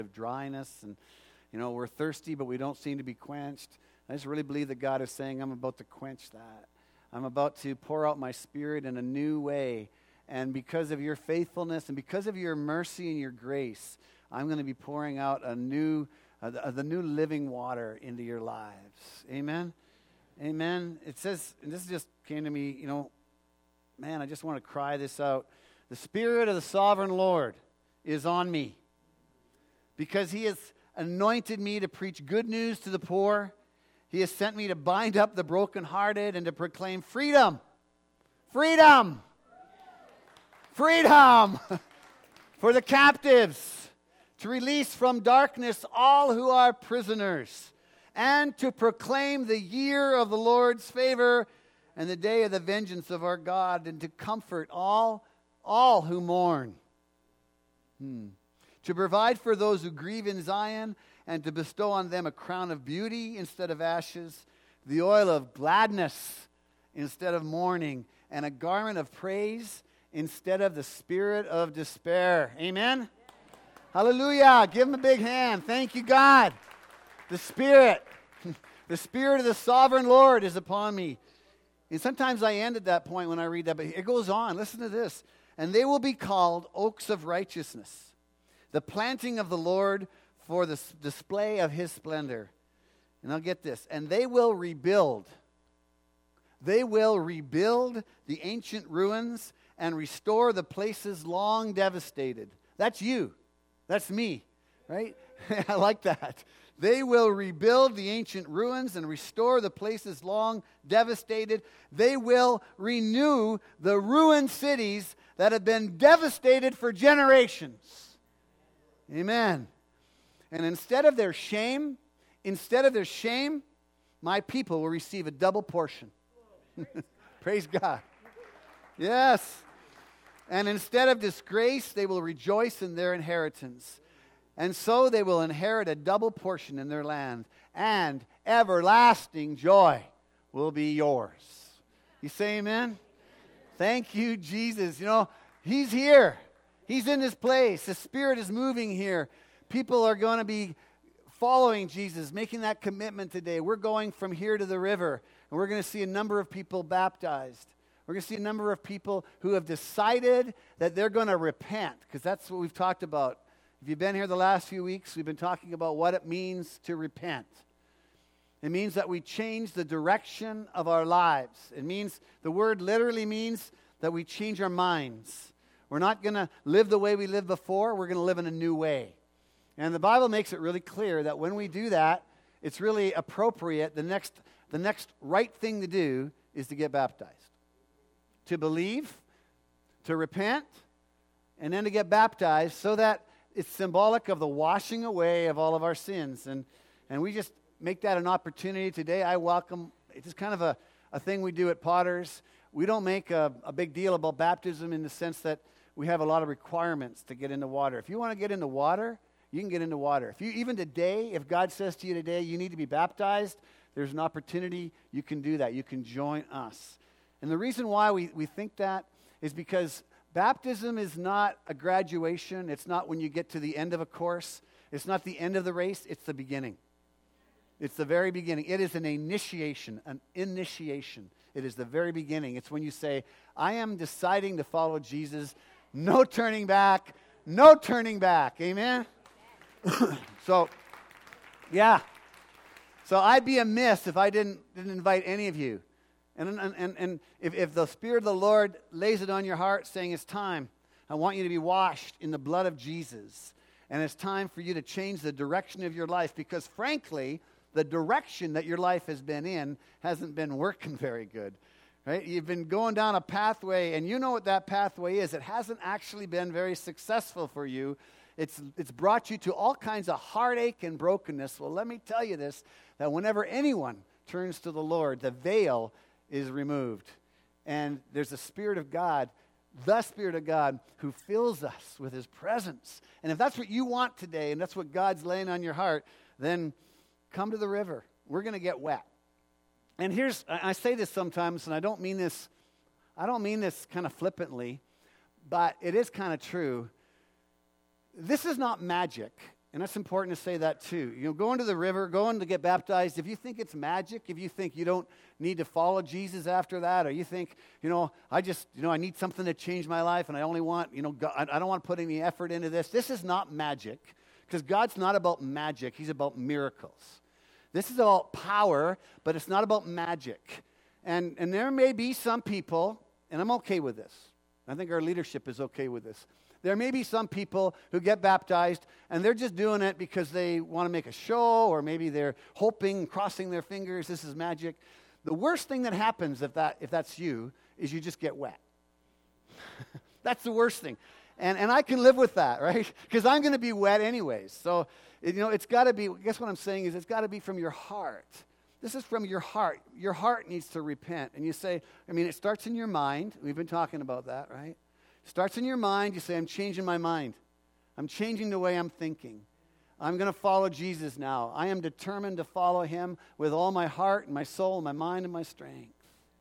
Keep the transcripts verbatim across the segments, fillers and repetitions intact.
of dryness, and you know, we're thirsty, but we don't seem to be quenched. I just really believe that God is saying, I'm about to quench that. I'm about to pour out my Spirit in a new way. And because of your faithfulness and because of your mercy and your grace, I'm going to be pouring out a new, uh, the, the new living water into your lives. Amen? Amen. It says, and this just came to me, you know, man, I just want to cry this out. The Spirit of the Sovereign Lord is on me, because He has anointed me to preach good news to the poor. He has sent me to bind up the brokenhearted and to proclaim freedom. Freedom. Freedom for the captives. To release from darkness all who are prisoners. And to proclaim the year of the Lord's favor and the day of the vengeance of our God. And to comfort all, all who mourn. Hmm. To provide for those who grieve in Zion, and to bestow on them a crown of beauty instead of ashes, the oil of gladness instead of mourning, and a garment of praise instead of the spirit of despair. Amen? Hallelujah. Give Him a big hand. Thank you, God. The Spirit, the Spirit of the Sovereign Lord is upon me. And sometimes I end at that point when I read that, but it goes on. Listen to this. And they will be called oaks of righteousness, the planting of the Lord for the display of His splendor. And I'll get this. And they will rebuild. They will rebuild the ancient ruins and restore the places long devastated. That's you. That's me. Right? I like that. They will rebuild the ancient ruins and restore the places long devastated. They will renew the ruined cities that have been devastated for generations. Amen. And instead of their shame, instead of their shame, my people will receive a double portion. Praise God. Yes. And instead of disgrace, they will rejoice in their inheritance. And so they will inherit a double portion in their land, and everlasting joy will be yours. You say amen? Thank you, Jesus. You know, He's here. He's in this place. The Spirit is moving here. People are going to be following Jesus, making that commitment today. We're going from here to the river, and we're going to see a number of people baptized. We're going to see a number of people who have decided that they're going to repent, because that's what we've talked about. If you've been here the last few weeks, we've been talking about what it means to repent. It means that we change the direction of our lives. It means, the word literally means that we change our minds. We're not going to live the way we lived before. We're going to live in a new way. And the Bible makes it really clear that when we do that, it's really appropriate. The next, the next right thing to do is to get baptized. To believe, to repent, and then to get baptized, so that it's symbolic of the washing away of all of our sins. And, and we just make that an opportunity today. I welcome, it's just kind of a, a thing we do at Potters. We don't make a, a big deal about baptism in the sense that we have a lot of requirements to get into water. If you want to get into water, you can get into water. If you, even today, if God says to you today, you need to be baptized, there's an opportunity. You can do that. You can join us. And the reason why we, we think that is because baptism is not a graduation. It's not when you get to the end of a course. It's not the end of the race. It's the beginning. It's the very beginning. It is an initiation, an initiation. It is the very beginning. It's when you say, I am deciding to follow Jesus. No turning back. No turning back. Amen? So, yeah. So I'd be amiss if I didn't, didn't invite any of you. And, and, and, and if, if the Spirit of the Lord lays it on your heart saying it's time, I want you to be washed in the blood of Jesus. And it's time for you to change the direction of your life, because frankly, the direction that your life has been in hasn't been working very good. Right? You've been going down a pathway, and you know what that pathway is. It hasn't actually been very successful for you. It's, it's brought you to all kinds of heartache and brokenness. Well, let me tell you this, that whenever anyone turns to the Lord, the veil is removed. And there's a Spirit of God, the Spirit of God, who fills us with His presence. And if that's what you want today, and that's what God's laying on your heart, then come to the river. We're going to get wet. And here's, I say this sometimes, and I don't mean this, I don't mean this kind of flippantly, but it is kind of true. This is not magic. And that's important to say that too. You know, going to the river, going to get baptized, if you think it's magic, if you think you don't need to follow Jesus after that, or you think, you know, I just, you know, I need something to change my life and I only want, you know, God, I don't want to put any effort into this. This is not magic, because God's not about magic. He's about miracles. This is about power, but it's not about magic. And, and there may be some people, and I'm okay with this. I think our leadership is okay with this. There may be some people who get baptized, and they're just doing it because they want to make a show, or maybe they're hoping, crossing their fingers, this is magic. The worst thing that happens if that if that's you is you just get wet. That's the worst thing. And and I can live with that, right? Because I'm going to be wet anyways. So, you know, it's got to be, I guess what I'm saying is it's got to be from your heart. This is from your heart. Your heart needs to repent. And you say, I mean, it starts in your mind. We've been talking about that, right? Starts in your mind. You say, I'm changing my mind. I'm changing the way I'm thinking. I'm going to follow Jesus now. I am determined to follow him with all my heart and my soul, my mind and my strength.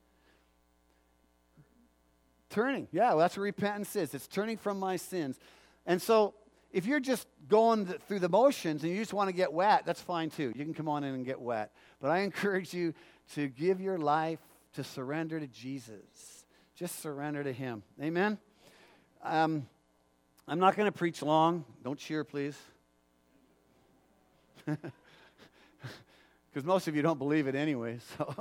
Turning. Yeah, well, that's what repentance is. It's turning from my sins. And so if you're just going th- through the motions and you just want to get wet, that's fine too. You can come on in and get wet. But I encourage you to give your life, to surrender to Jesus. Just surrender to him. Amen? Um, I'm not going to preach long. Don't cheer, please. Because most of you don't believe it anyway. So,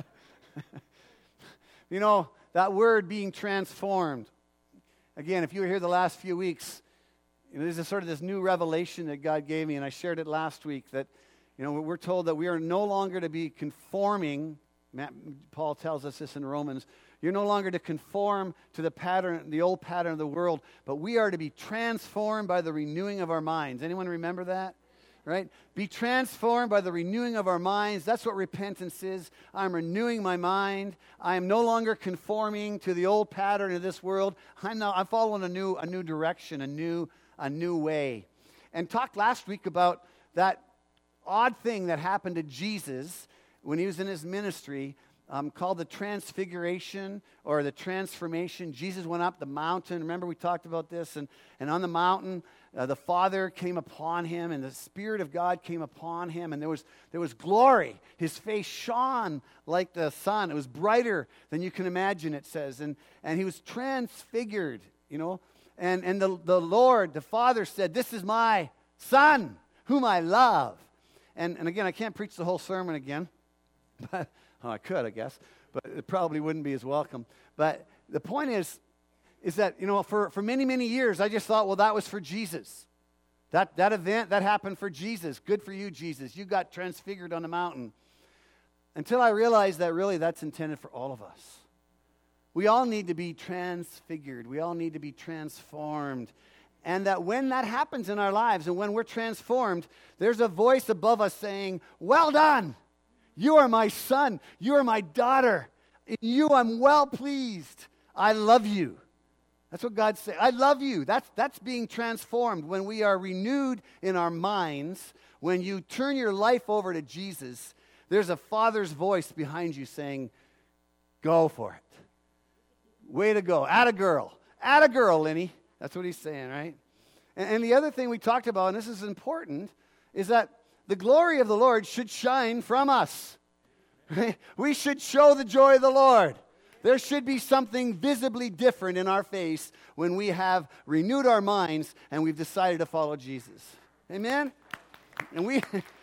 you know, that word being transformed. Again, if you were here the last few weeks, you know, there's a sort of this new revelation that God gave me, and I shared it last week, that, you know, we're told that we are no longer to be conforming. Matt, Paul tells us this in Romans. You're no longer to conform to the pattern, the old pattern of the world, but we are to be transformed by the renewing of our minds. Anyone remember that? Right? Be transformed by the renewing of our minds. That's what repentance is. I'm renewing my mind. I am no longer conforming to the old pattern of this world. I'm now I'm following a new a new direction, a new a new way. And talked last week about that odd thing that happened to Jesus when he was in his ministry. Um, called the transfiguration or the transformation. Jesus went up the mountain. Remember we talked about this? And, and on the mountain, uh, the Father came upon him, and the Spirit of God came upon him, and there was there was glory. His face shone like the sun. It was brighter than you can imagine, it says. And, and he was transfigured, you know. And, and the, the Lord, the Father said, this is my Son, whom I love. And, and again, I can't preach the whole sermon again, but oh, I could, I guess, but it probably wouldn't be as welcome. But the point is, is that, you know, for, for many, many years, I just thought, well, that was for Jesus. That, that event, that happened for Jesus. Good for you, Jesus. You got transfigured on the mountain. Until I realized that really that's intended for all of us. We all need to be transfigured. We all need to be transformed. And that when that happens in our lives and when we're transformed, there's a voice above us saying, well done. You are my son. You are my daughter. In you I'm well pleased. I love you. That's what God said. I love you. That's, that's being transformed. When we are renewed in our minds, when you turn your life over to Jesus, there's a Father's voice behind you saying, go for it. Way to go. Atta girl. Atta girl, Lenny. That's what he's saying, right? And, and the other thing we talked about, and this is important, is that the glory of the Lord should shine from us. We should show the joy of the Lord. There should be something visibly different in our face when we have renewed our minds and we've decided to follow Jesus. Amen? And we,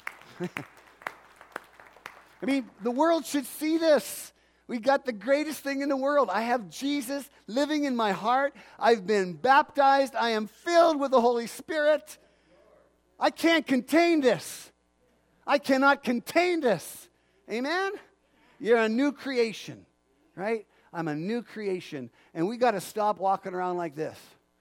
I mean, the world should see this. We got the greatest thing in the world. I have Jesus living in my heart. I've been baptized. I am filled with the Holy Spirit. I can't contain this. I cannot contain this. Amen? You're a new creation, right? I'm a new creation. And we got to stop walking around like this.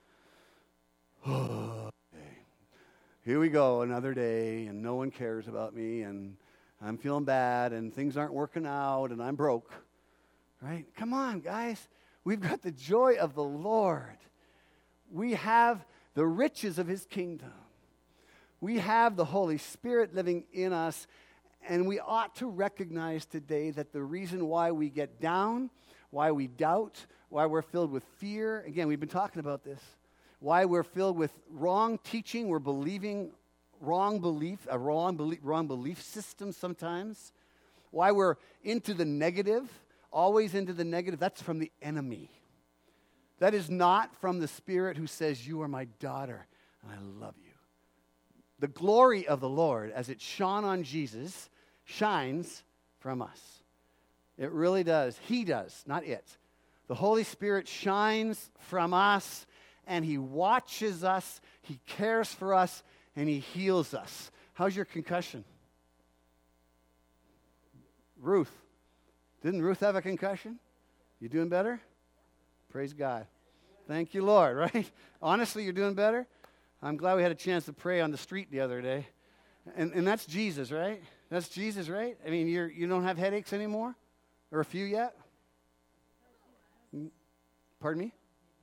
Oh, okay. Here we go, another day, and no one cares about me, and I'm feeling bad, and things aren't working out, and I'm broke. Right? Come on, guys. We've got the joy of the Lord. We have the riches of his kingdom. We have the Holy Spirit living in us, and we ought to recognize today that the reason why we get down, why we doubt, why we're filled with fear, again, we've been talking about this, why we're filled with wrong teaching, we're believing wrong belief, a wrong belief, wrong belief system sometimes, why we're into the negative, always into the negative, that's from the enemy. That is not from the Spirit who says, you are my daughter, and I love you. The glory of the Lord, as it shone on Jesus, shines from us. It really does. He does, not it. The Holy Spirit shines from us, and He watches us, He cares for us, and He heals us. How's your concussion? Ruth. Didn't Ruth have a concussion? You doing better? Praise God. Thank you, Lord, right? Honestly, you're doing better? I'm glad we had a chance to pray on the street the other day. And, and that's Jesus, right? That's Jesus, right? I mean, you're, you don't have headaches anymore? Or a few yet? Pardon me?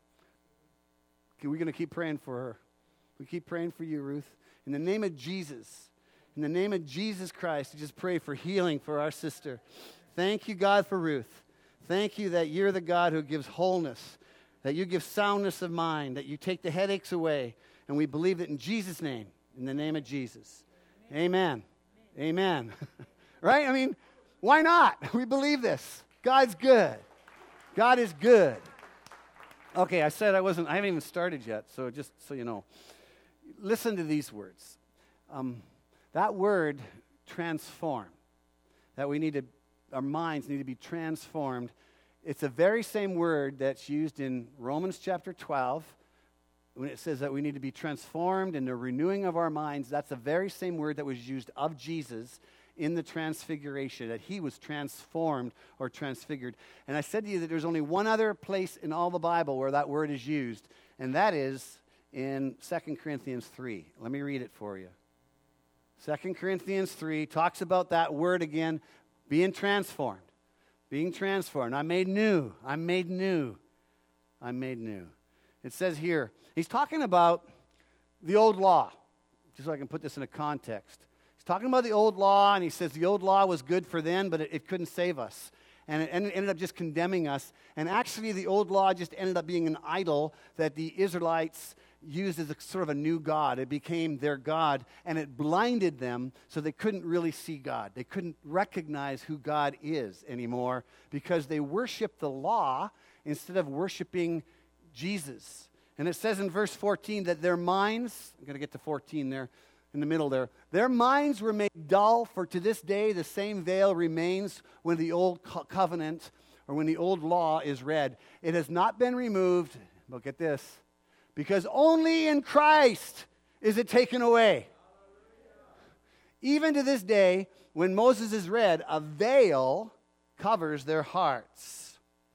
Okay, we're going to keep praying for her. We keep praying for you, Ruth. In the name of Jesus, in the name of Jesus Christ, we just pray for healing for our sister. Thank you, God, for Ruth. Thank you that you're the God who gives wholeness, that you give soundness of mind, that you take the headaches away. And we believe it in Jesus' name, in the name of Jesus. Amen. Amen. Amen. Right? I mean, why not? We believe this. God's good. God is good. Okay, I said I wasn't, I haven't even started yet, so just so you know. Listen to these words. Um, that word, transform, that we need to, our minds need to be transformed. It's the very same word that's used in Romans chapter twelve, when it says that we need to be transformed in the renewing of our minds. That's the very same word that was used of Jesus in the transfiguration, that he was transformed or transfigured. And I said to you that there's only one other place in all the Bible where that word is used, and that is in Second Corinthians three. Let me read it for you. Second Corinthians three talks about that word again, being transformed. Being transformed. I'm made new. I'm made new. I'm made new. It says here, he's talking about the old law, just so I can put this in a context. He's talking about the old law, and he says the old law was good for then, but it, it couldn't save us. And it ended up just condemning us. And actually, the old law just ended up being an idol that the Israelites used as a sort of a new God. It became their God, and it blinded them so they couldn't really see God. They couldn't recognize who God is anymore because they worshiped the law instead of worshiping Jesus. And it says in verse fourteen that their minds, I'm going to get to fourteen there, in the middle there, their minds were made dull, for to this day the same veil remains when the old co- covenant or when the old law is read. It has not been removed, look at this, because only in Christ is it taken away. Even to this day, when Moses is read, a veil covers their hearts.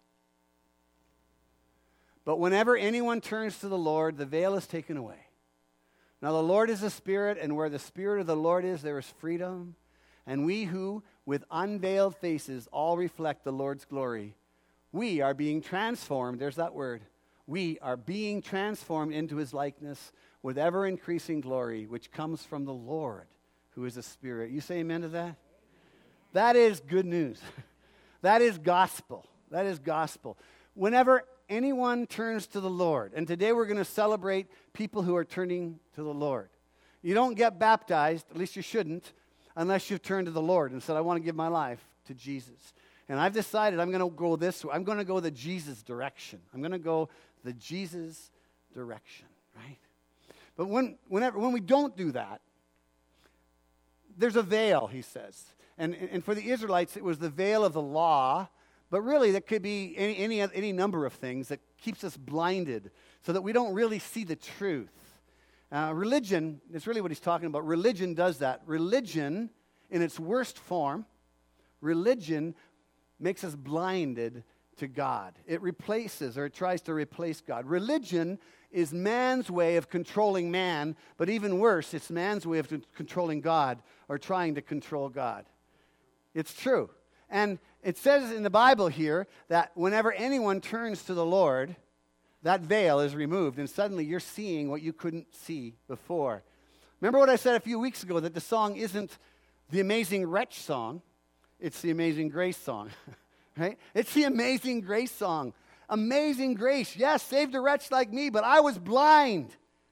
But whenever anyone turns to the Lord, the veil is taken away. Now the Lord is a spirit, and where the Spirit of the Lord is, there is freedom. And we who, with unveiled faces, all reflect the Lord's glory, we are being transformed, there's that word, we are being transformed into his likeness with ever-increasing glory, which comes from the Lord, who is a spirit. You say amen to that? That is good news. That is gospel. That is gospel. Whenever anyone turns to the Lord, and today we're going to celebrate people who are turning to the Lord. You don't get baptized, at least you shouldn't, unless you've turned to the Lord and said, I want to give my life to Jesus. And I've decided I'm going to go this way. I'm going to go the Jesus direction. I'm going to go the Jesus direction, right? But when, whenever, when we don't do that, there's a veil, he says. And, and for the Israelites, it was the veil of the law, but really that could be any, any, any number of things that keeps us blinded so that we don't really see the truth. Uh, religion, that's really what he's talking about. Religion does that. Religion, in its worst form, religion makes us blinded to God. It replaces, or it tries to replace God. Religion is man's way of controlling man, but even worse, it's man's way of controlling God, or trying to control God. It's true. And it says in the Bible here that whenever anyone turns to the Lord, that veil is removed, and suddenly you're seeing what you couldn't see before. Remember what I said a few weeks ago, that the song isn't the Amazing Wretch song, it's the Amazing Grace song, right? It's the Amazing Grace song. Amazing grace, yes, saved a wretch like me, but I was blind.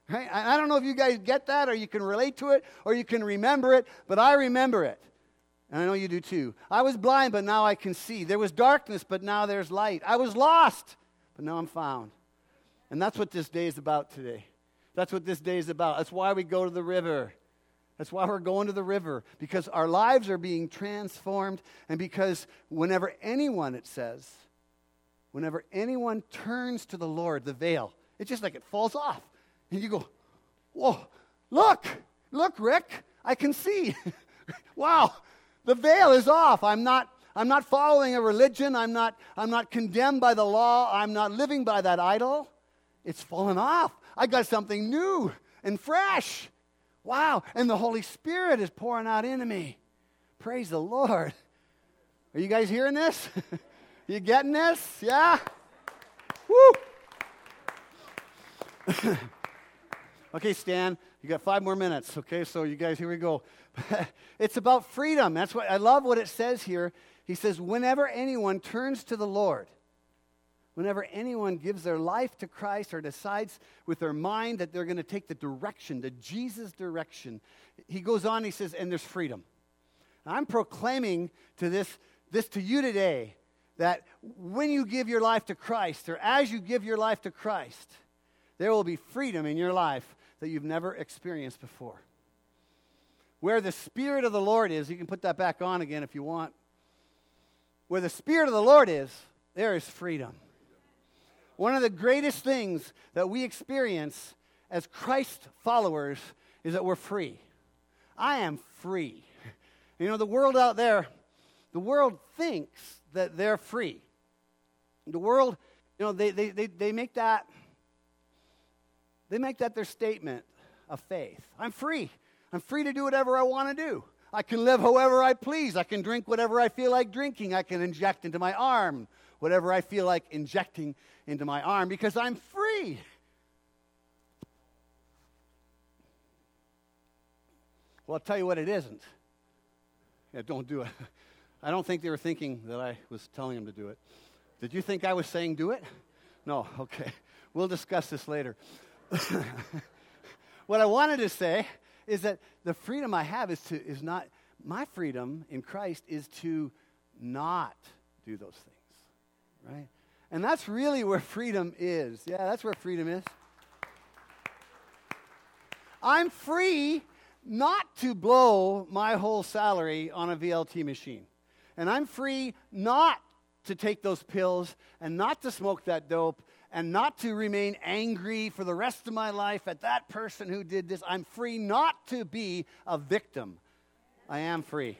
Right? I I don't know if you guys get that or you can relate to it or you can remember it, but I remember it. And I know you do too. I was blind, but now I can see. There was darkness, but now there's light. I was lost, but now I'm found. And that's what this day is about today. That's what this day is about. That's why we go to the river. That's why we're going to the river, because our lives are being transformed, and because whenever anyone, it says, whenever anyone turns to the Lord, the veil, it's just like it falls off. And you go, whoa, look, look, Rick, I can see. Wow, the veil is off. I'm not, I'm not following a religion. I'm not, I'm not condemned by the law. I'm not living by that idol. It's fallen off. I got something new and fresh. Wow, and the Holy Spirit is pouring out into me. Praise the Lord. Are you guys hearing this? You getting this? Yeah? Woo! Okay, Stan, you got five more minutes. Okay, so you guys, here we go. It's about freedom. That's what I love what it says here. He says, whenever anyone turns to the Lord, whenever anyone gives their life to Christ or decides with their mind that they're going to take the direction, the Jesus direction, he goes on, he says, and there's freedom. I'm proclaiming to this, this to you today, that when you give your life to Christ, or as you give your life to Christ, there will be freedom in your life that you've never experienced before. Where the Spirit of the Lord is, you can put that back on again if you want. Where the Spirit of the Lord is, there is freedom. One of the greatest things that we experience as Christ followers is that we're free. I am free. You know, the world out there, the world thinks that they're free. The world, you know, they, they, they, they make that, they make that their statement of faith. I'm free. I'm free to do whatever I want to do. I can live however I please. I can drink whatever I feel like drinking. I can inject into my arm whatever I feel like injecting into my arm because I'm free. Well, I'll tell you what it isn't. Yeah, don't do it. I don't think they were thinking that I was telling them to do it. Did you think I was saying do it? No, okay. We'll discuss this later. What I wanted to say is that the freedom I have is to is not my freedom in Christ is to not do those things, right? And that's really where freedom is. Yeah, that's where freedom is. I'm free not to blow my whole salary on a V L T machine. And I'm free not to take those pills and not to smoke that dope and not to remain angry for the rest of my life at that person who did this. I'm free not to be a victim. I am free.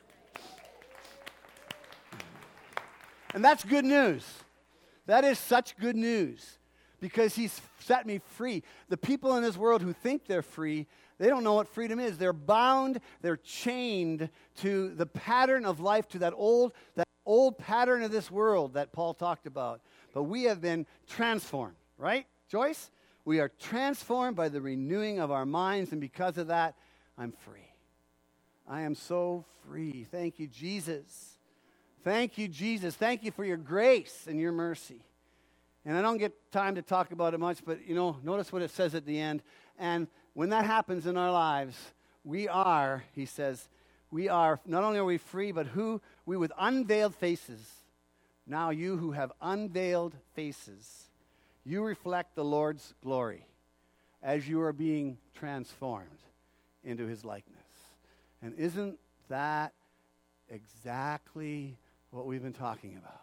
And that's good news. That is such good news because he's set me free. The people in this world who think they're free, they don't know what freedom is. They're bound, they're chained to the pattern of life, to that old, that old pattern of this world that Paul talked about. But we have been transformed, right, Joyce? We are transformed by the renewing of our minds, and because of that, I'm free. I am so free. Thank you, Jesus. Thank you, Jesus. Thank you for your grace and your mercy. And I don't get time to talk about it much, but, you know, notice what it says at the end. And when that happens in our lives, we are, he says, we are, not only are we free, but who, we with unveiled faces. Now you who have unveiled faces, you reflect the Lord's glory as you are being transformed into his likeness. And isn't that exactly what we've been talking about?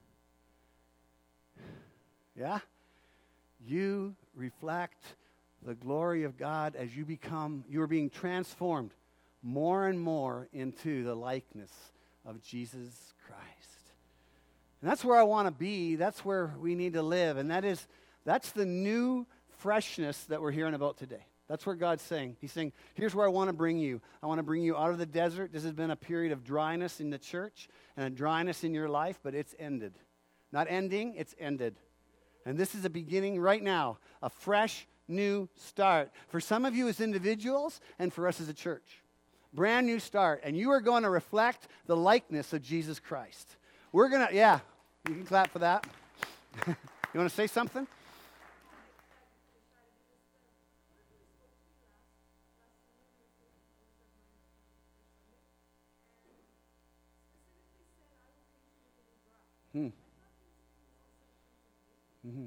Yeah? You reflect the glory of God as you become, you are being transformed more and more into the likeness of Jesus Christ. And that's where I want to be. That's where we need to live. And that is, that's the new freshness that we're hearing about today. That's where God's saying. He's saying, here's where I want to bring you. I want to bring you out of the desert. This has been a period of dryness in the church and a dryness in your life, but it's ended. Not ending, it's ended. And this is a beginning right now, a fresh, new start. For some of you as individuals and for us as a church. Brand new start. And you are going to reflect the likeness of Jesus Christ. We're going to, yeah, you can clap for that. You want to say something? Hmm. Mm-hmm.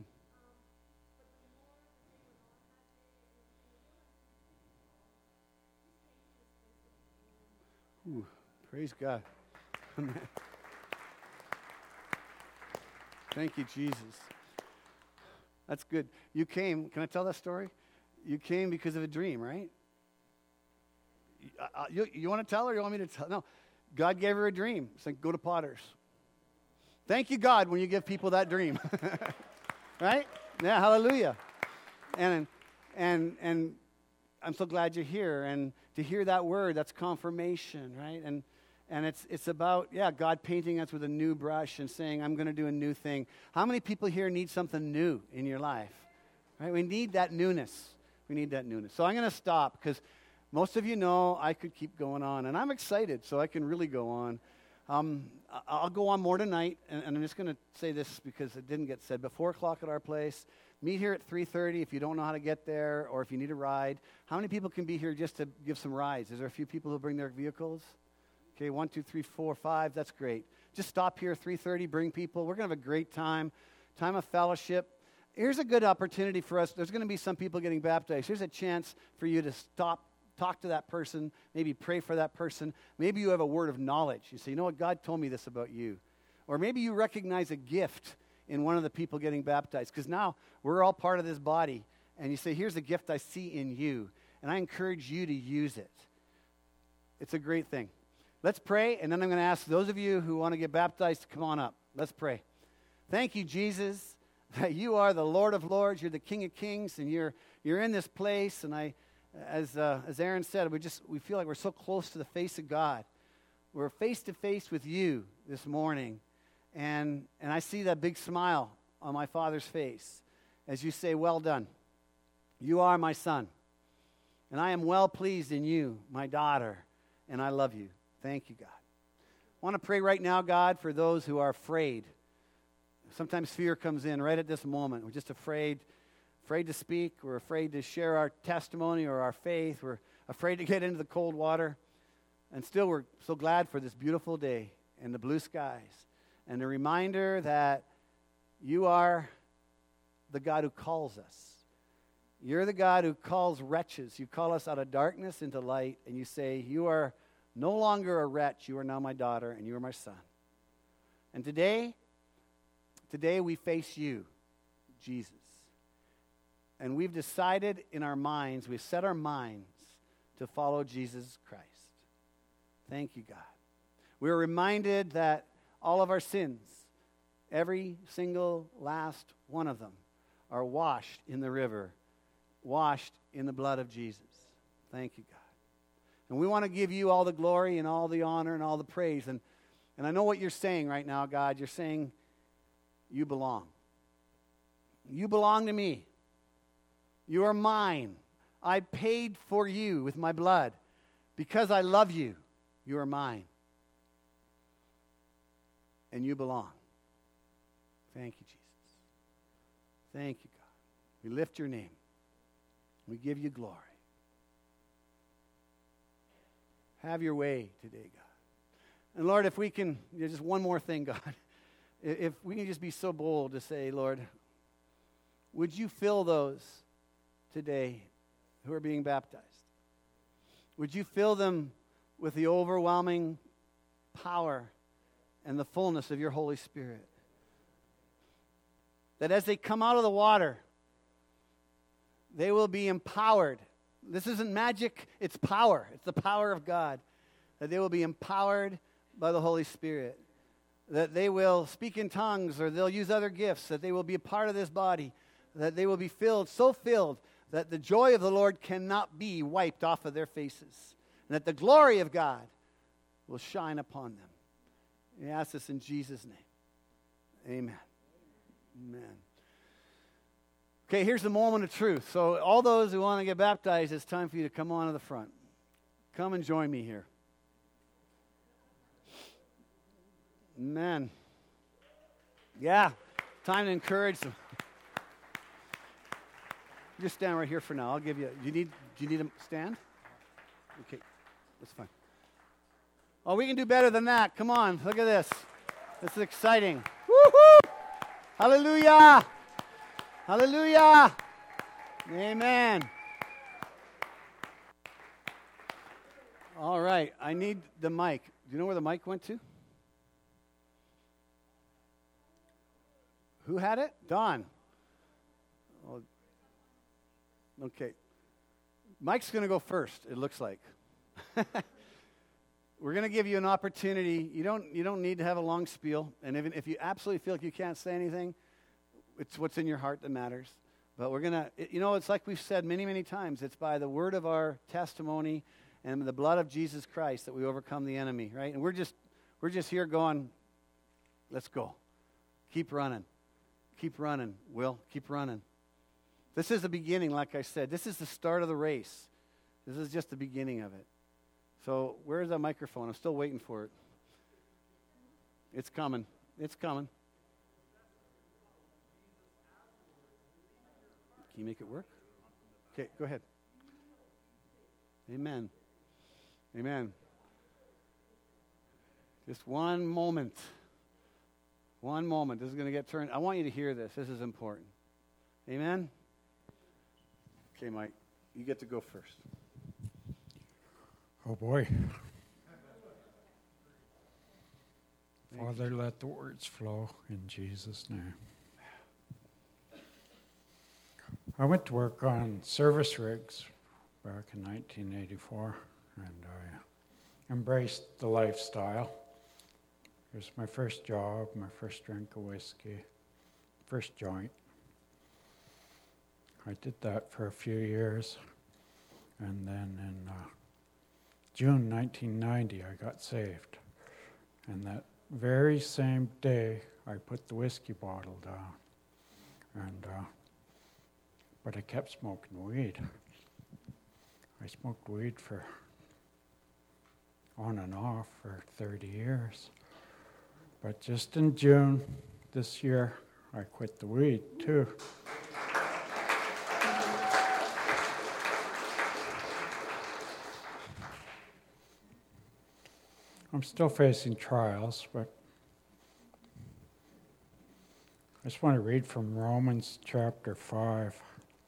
Ooh, praise God. Thank you, Jesus. That's good. You came, can I tell that story? You came because of a dream, right? Uh, you you want to tell her or you want me to tell? No. God gave her a dream. It's like, go to Potter's. Thank you, God, when you give people that dream. Right? Yeah, hallelujah. And, and, and I'm so glad you're here. And to hear that word, that's confirmation, right? And And it's it's about, yeah, God painting us with a new brush and saying, I'm going to do a new thing. How many people here need something new in your life? Right? We need that newness. We need that newness. So I'm going to stop because most of you know I could keep going on. And I'm excited, so I can really go on. Um, I'll go on more tonight, and, and I'm just going to say this because it didn't get said. But four o'clock at our place. Meet here at three thirty if you don't know how to get there or if you need a ride. How many people can be here just to give some rides? Is there a few people who bring their vehicles? Okay, one, two, three, four, five. That's great. Just stop here, three thirty, bring people. We're going to have a great time, time of fellowship. Here's a good opportunity for us. There's going to be some people getting baptized. Here's a chance for you to stop, talk to that person, maybe pray for that person. Maybe you have a word of knowledge. You say, you know what, God told me this about you. Or maybe you recognize a gift in one of the people getting baptized, because now we're all part of this body. And you say, here's a gift I see in you, and I encourage you to use it. It's a great thing. Let's pray, and then I'm going to ask those of you who want to get baptized to come on up. Let's pray. Thank you, Jesus, that you are the Lord of Lords. You're the King of Kings, and you're you're in this place. And I, as uh, as Aaron said, we just we feel like we're so close to the face of God. We're face to face with you this morning, and and I see that big smile on my Father's face as you say, "Well done. You are my son, and I am well pleased in you, my daughter, and I love you." Thank you, God. I want to pray right now, God, for those who are afraid. Sometimes fear comes in right at this moment. We're just afraid, afraid to speak. We're afraid to share our testimony or our faith. We're afraid to get into the cold water. And still, we're so glad for this beautiful day and the blue skies and the reminder that you are the God who calls us. You're the God who calls wretches. You call us out of darkness into light, and you say, you are no longer a wretch. You are now my daughter, and you are my son. And today, today we face you, Jesus. And we've decided in our minds, we've set our minds to follow Jesus Christ. Thank you, God. We're reminded that all of our sins, every single last one of them, are washed in the river, washed in the blood of Jesus. Thank you, God. And we want to give you all the glory and all the honor and all the praise. And, and I know what you're saying right now, God. You're saying, you belong. You belong to me. You are mine. I paid for you with my blood. Because I love you, you are mine. And you belong. Thank you, Jesus. Thank you, God. We lift your name. We give you glory. Have your way today, God. And Lord, if we can, you know, just one more thing, God. If we can just be so bold to say, Lord, would you fill those today who are being baptized? Would you fill them with the overwhelming power and the fullness of your Holy Spirit? That as they come out of the water, they will be empowered. This isn't magic, it's power. It's the power of God. That they will be empowered by the Holy Spirit. That they will speak in tongues or they'll use other gifts. That they will be a part of this body. That they will be filled, so filled, that the joy of the Lord cannot be wiped off of their faces. And that the glory of God will shine upon them. We ask this in Jesus' name. Amen. Amen. Okay, here's the moment of truth. So all those who want to get baptized, it's time for you to come on to the front. Come and join me here. Amen. Yeah, time to encourage them. Just stand right here for now. I'll give you. Do you need? Do you need a stand? Okay, that's fine. Oh, we can do better than that. Come on, look at this. This is exciting. Woo! Woo-hoo! Hallelujah! Hallelujah! Amen. All right, I need the mic. Do you know where the mic went to? Who had it? Don. Oh, okay. Mike's going to go first, it looks like. We're going to give you an opportunity. You don't, you don't need to have a long spiel. And even if you absolutely feel like you can't say anything, it's what's in your heart that matters. But we're going to, you know, it's like we've said many, many times. It's by the word of our testimony and the blood of Jesus Christ that we overcome the enemy, right? And we're just, we're just here going, let's go. Keep running. Keep running, Will. Keep running. This is the beginning, like I said. This is the start of the race. This is just the beginning of it. So where is that microphone? I'm still waiting for it. It's coming. It's coming. Can you make it work? Okay, go ahead. Amen. Amen. Just one moment. One moment. This is going to get turned. I want you to hear this. This is important. Amen? Okay, Mike. You get to go first. Oh, boy. Father, let the words flow in Jesus' name. I went to work on service rigs back in nineteen eighty-four, and I embraced the lifestyle. It was my first job, my first drink of whiskey, first joint. I did that for a few years, and then in uh, June nineteen ninety, I got saved. And that very same day, I put the whiskey bottle down. And uh, but I kept smoking weed. I smoked weed for on and off for thirty years. But just in June this year, I quit the weed too. I'm still facing trials, but I just want to read from Romans chapter five.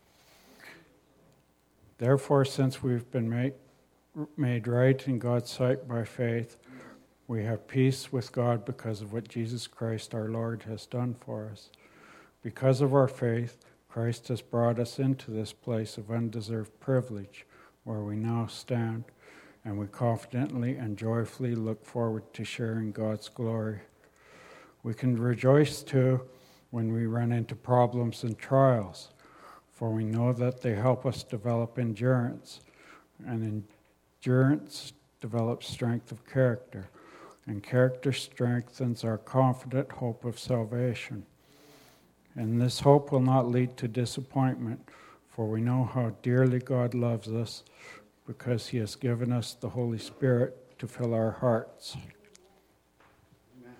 Therefore, since we've been made, made right in God's sight by faith, we have peace with God because of what Jesus Christ our Lord has done for us. Because of our faith, Christ has brought us into this place of undeserved privilege where we now stand, and we confidently and joyfully look forward to sharing God's glory. We can rejoice too when we run into problems and trials, for we know that they help us develop endurance, and endurance develops strength of character, and character strengthens our confident hope of salvation. And this hope will not lead to disappointment, for we know how dearly God loves us, because he has given us the Holy Spirit to fill our hearts. Amen.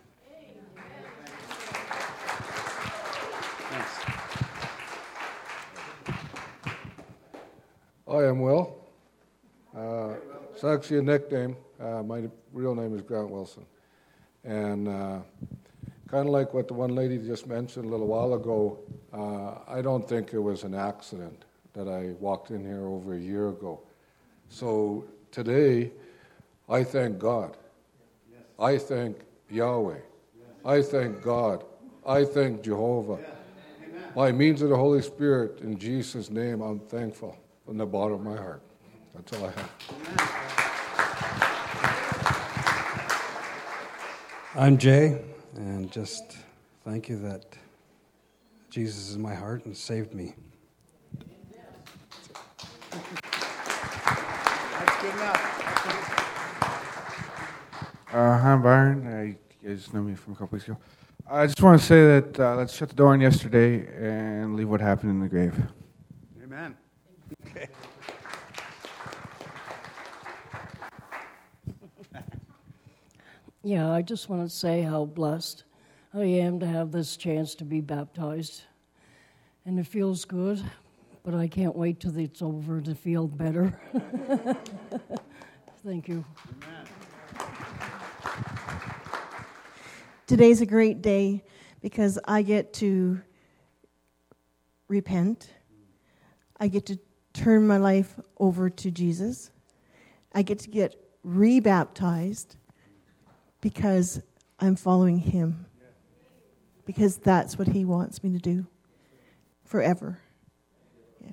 I am Will. Uh, it's actually a nickname. Uh, my real name is Grant Wilson. And uh, kind of like what the one lady just mentioned a little while ago, uh, I don't think it was an accident that I walked in here over a year ago. So today, I thank God. Yes. I thank Yahweh. Yes. I thank God. I thank Jehovah. Yes. By means of the Holy Spirit, in Jesus' name, I'm thankful from the bottom of my heart. That's all I have. Amen. I'm Jay, and just thank you that Jesus is in my heart and saved me. Good enough. Uh, I'm Byron. Uh, you guys know me from a couple weeks ago. I just want to say that uh, let's shut the door on yesterday and leave what happened in the grave. Amen. Okay. Yeah, I just want to say how blessed I am to have this chance to be baptized. And it feels good, but I can't wait till it's over to feel better. Thank you. Amen. Today's a great day because I get to repent. I get to turn my life over to Jesus. I get to get rebaptized because I'm following him. Because that's what he wants me to do forever. Yeah.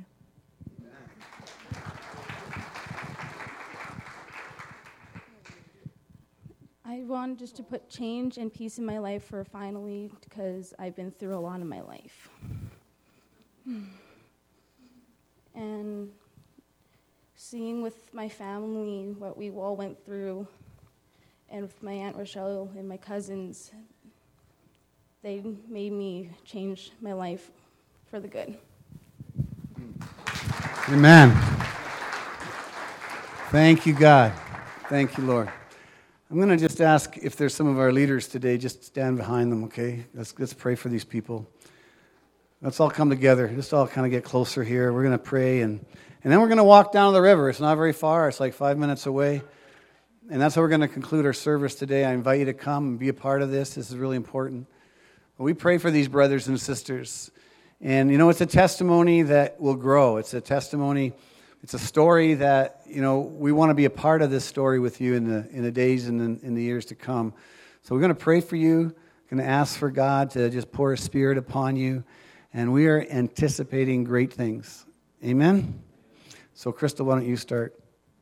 I want just to put change and peace in my life for finally, because I've been through a lot in my life. And seeing with my family what we all went through, and with my Aunt Rochelle and my cousins, they made me change my life for the good. Amen. Thank you, God. Thank you, Lord. I'm going to just ask if there's some of our leaders today, just stand behind them, okay? Let's, let's pray for these people. Let's all come together. Just all kind of get closer here. We're going to pray, and, and then we're going to walk down to the river. It's not very far. It's like five minutes away. And that's how we're going to conclude our service today. I invite you to come and be a part of this. This is really important. But we pray for these brothers and sisters. And, you know, it's a testimony that will grow. It's a testimony, it's a story that, you know, we want to be a part of this story with you in the in the days and in, in the years to come. So we're going to pray for you. We're going to ask for God to just pour His Spirit upon you. And we are anticipating great things. Amen? So, Crystal, why don't you start?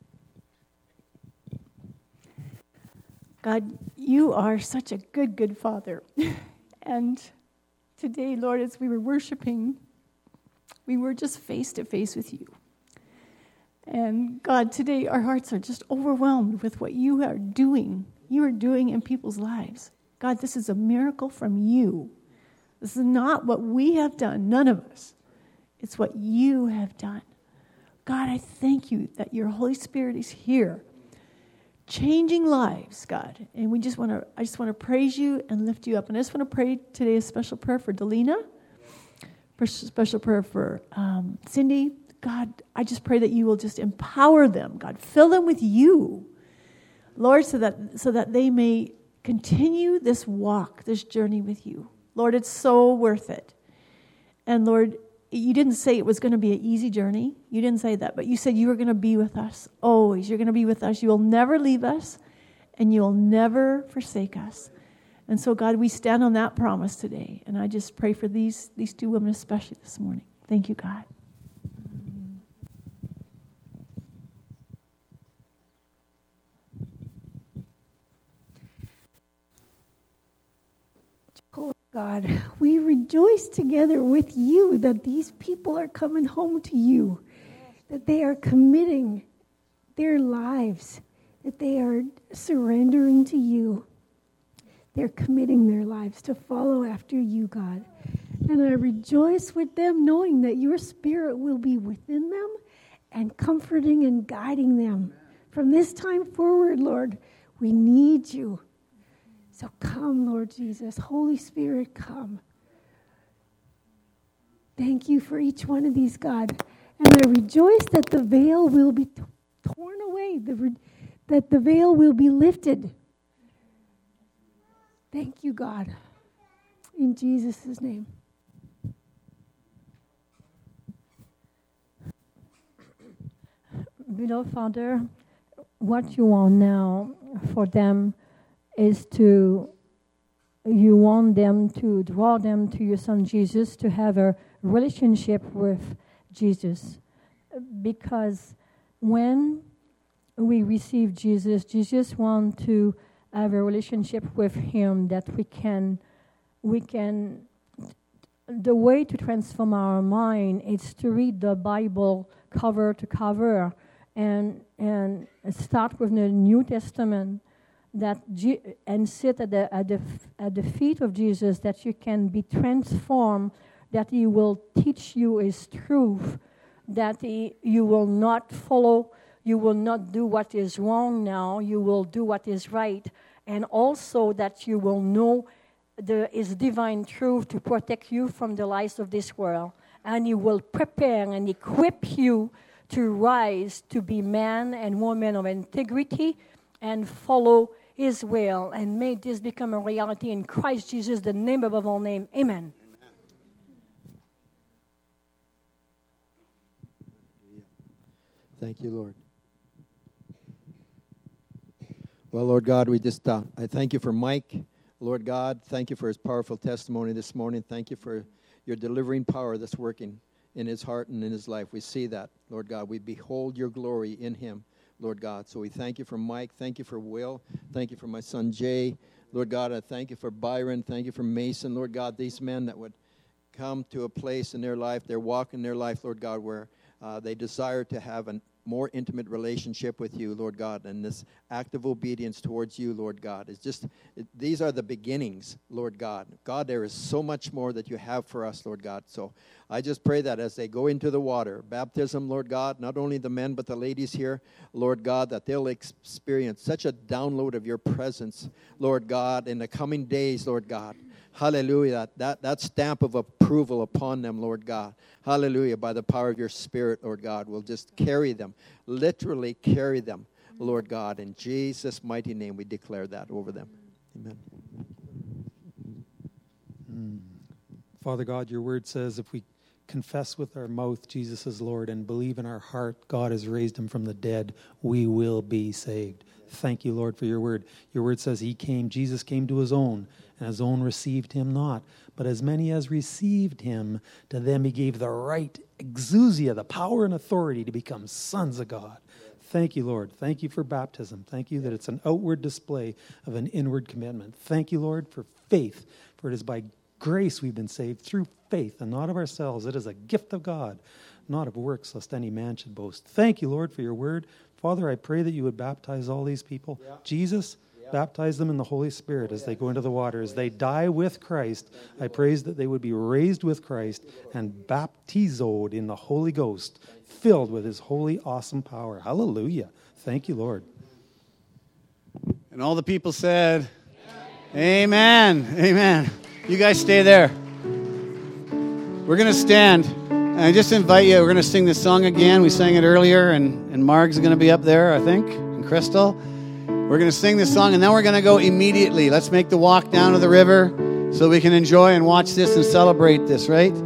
God, you are such a good, good Father. And today, Lord, as we were worshiping, we were just face to face with you. And God, today our hearts are just overwhelmed with what you are doing. You are doing in people's lives. God, this is a miracle from you. This is not what we have done, none of us. It's what you have done. God, I thank you that your Holy Spirit is here, changing lives, God. And we just want to, I just want to praise you and lift you up. And I just want to pray today a special prayer for Delina, special prayer for um, Cindy. God, I just pray that you will just empower them, God. Fill them with you, Lord, so that so that they may continue this walk, this journey with you. Lord, it's so worth it. And Lord, you didn't say it was going to be an easy journey. You didn't say that, but you said you were going to be with us always. You're going to be with us. You will never leave us, and you will never forsake us. And so, God, we stand on that promise today. And I just pray for these, these two women especially this morning. Thank you, God. Oh, God, we rejoice together with you that these people are coming home to you, that they are committing their lives, that they are surrendering to you. They're committing their lives to follow after you, God. And I rejoice with them knowing that your Spirit will be within them and comforting and guiding them. From this time forward, Lord, we need you. So come, Lord Jesus. Holy Spirit, come. Thank you for each one of these, God. And I rejoice that the veil will be t- torn away, the, that the veil will be lifted. Thank you, God. In Jesus' name. Beloved Father, what you want now for them is to, you want them to draw them to your Son Jesus, to have a relationship with Jesus. Because when we receive Jesus, Jesus wants to have a relationship with Him that we can, we can, the way to transform our mind is to read the Bible cover to cover and and start with the New Testament, that G- and sit at the at the at the feet of Jesus, that you can be transformed, that He will teach you His truth, that he, you will not follow, you will not do what is wrong now, you will do what is right, and also that you will know the His divine truth to protect you from the lies of this world, and He will prepare and equip you to rise to be man and woman of integrity and follow His will, and may this become a reality in Christ Jesus, the name above all names. Amen. Thank you, Lord. Well, Lord God, we just, uh, I thank you for Mike. Lord God, thank you for his powerful testimony this morning. Thank you for your delivering power that's working in his heart and in his life. We see that, Lord God. We behold your glory in him, Lord God. So we thank you for Mike. Thank you for Will. Thank you for my son Jay. Lord God, I thank you for Byron. Thank you for Mason. Lord God, these men that would come to a place in their life, they're walking their life, Lord God, where uh, they desire to have a more intimate relationship with you, Lord God, and this act of obedience towards you, Lord God. It's just, it, these are the beginnings, Lord God. God, there is so much more that you have for us, Lord God. So I just pray that as they go into the water, baptism, Lord God, not only the men but the ladies here, Lord God, that they'll experience such a download of your presence, Lord God, in the coming days, Lord God. Hallelujah. That, that stamp of approval upon them, Lord God. Hallelujah. By the power of your Spirit, Lord God, will just carry them, literally carry them, Lord God. In Jesus' mighty name, we declare that over them. Amen. Mm. Father God, your word says if we confess with our mouth Jesus is Lord and believe in our heart God has raised him from the dead, we will be saved. Thank you, Lord, for your word. Your word says he came, Jesus came to his own, and his own received him not. But as many as received him, to them he gave the right, exousia, the power and authority to become sons of God. Thank you, Lord. Thank you for baptism. Thank you that it's an outward display of an inward commitment. Thank you, Lord, for faith, for it is by grace we've been saved through faith and not of ourselves. It is a gift of God, not of works, lest any man should boast. Thank you, Lord, for your word. Father, I pray that you would baptize all these people. Yeah. Jesus, yeah. Baptize them in the Holy Spirit as they go into the water. As they die with Christ, I praise that they would be raised with Christ and baptizoed in the Holy Ghost, filled with his holy, awesome power. Hallelujah. Thank you, Lord. And all the people said, Amen. Amen. Amen. You guys stay there. We're going to stand. And I just invite you, we're going to sing this song again. We sang it earlier, and, and Marg's going to be up there, I think, and Crystal. We're going to sing this song, and then we're going to go immediately. Let's make the walk down to the river so we can enjoy and watch this and celebrate this, right?